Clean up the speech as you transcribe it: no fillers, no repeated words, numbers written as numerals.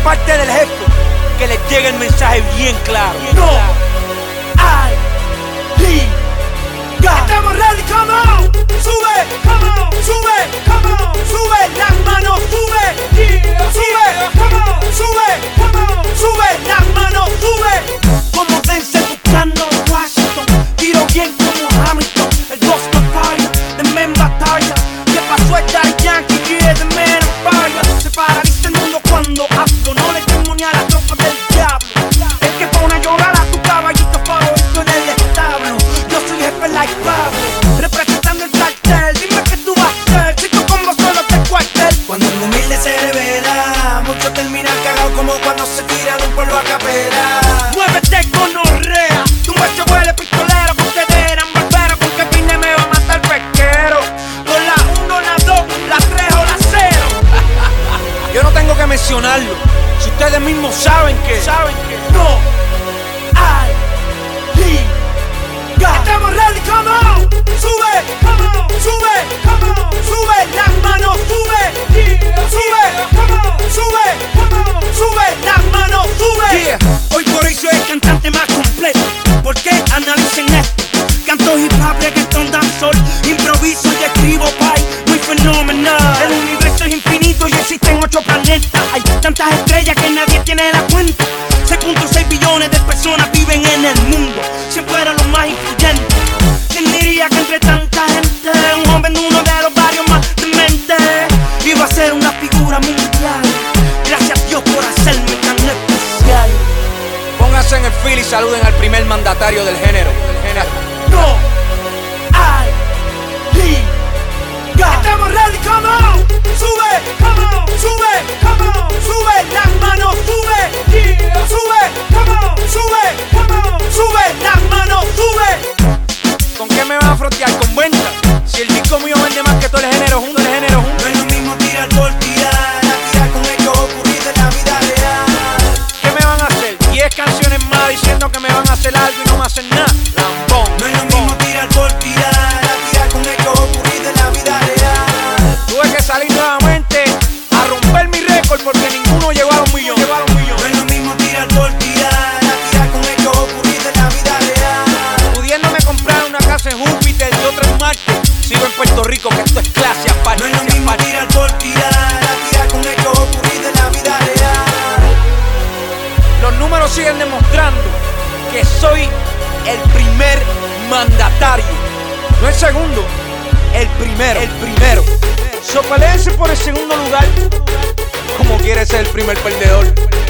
parte del jefe, que les llegue el mensaje bien claro. No hay liga. Estamos ready, come on. Sube, come on. Sube, come on. Sube las manos, sube. Sube, come on. Sube, come on. Sube las manos, sube. Como Denzel buscando Washington. Tiro bien como Hamilton. El Boston Fire, de men batalla. ¿Qué pasó el Daddy Yankee? Yeah, the man on fire. Se paraliza el mundo cuando hablo. No le temo ni a la tropa del diablo. El que pone a llorar a tu caballito favorito en el establo. Yo soy jefe like Pablo, representando el cartel. Dime qué tú vas a hacer si tu combo solo te cuartel. Cuando un humilde se revela, muchos terminan cagados como cuando se tiran un pueblo a capela. Muévete con orrea, tu macho huele pistolero, cocedera, barbero, con que vine me va a matar pesquero. Con la 1, la 2, la 3 o la 0. Yo no tengo que mencionarlo, si ustedes mismos saben que no hay liga. Estamos ready, come on. Sube, come on. Sube, come on. Sube las manos, sube. Sube, come on. Sube, come on. Sube las manos, sube. Yeah. Hoy por hoy soy el cantante más completo. ¿Por qué? Analicen esto. Canto hip hop, reggaeton, dancehall. Improviso y escribo pie. Muy fenomenal. El universo es infinito y existen 8 planetas. Hay tantas estrellas que nadie tiene la cuenta. 6.6 billones de personas viven en el mundo. Siempre eran los más influyentes. ¿Quién diría que entre tanta gente un joven de uno de los barrios más dementes iba a ser una figura mundial? Gracias a Dios por hacerme tan especial. Pónganse en el fil y saluden al primer mandatario del género. No hay liga. Estamos ready, come on. Sube, come on. Sube, come on. Sube las manos, sube. Sube, come on. Sube, come on. Sube las manos, sube. ¿Con qué me van a frontear? ¿Con venta? Si el disco mío vende más que todo el género junto, No es lo mismo tirar por tirar, a tirar con hechos ocurridos en la vida real. ¿Qué me van a hacer? 10 canciones más diciendo que me van a hacer algo y no me hacen nada. Lambón. No es lo mismo tirar por tirar, a tirar con hechos ocurridos en la vida real. Tuve que salir nuevamente a romper mi récord porque ninguno llegó a los millones. No es lo mismo tirar por tirar, a tirar con hechos ocurridos en la vida real. Pudiéndome comprar una casa en Júpiter y otra en Marte, sigo en Puerto Rico, que esto es clase aparte. No es lo mismo tirar por tirar, a tirar con hechos ocurridos en la vida real. Los números siguen demostrando que soy el primer mandatario. No el segundo, el primero. So, peleense por el segundo lugar como quiere ser el primer perdedor.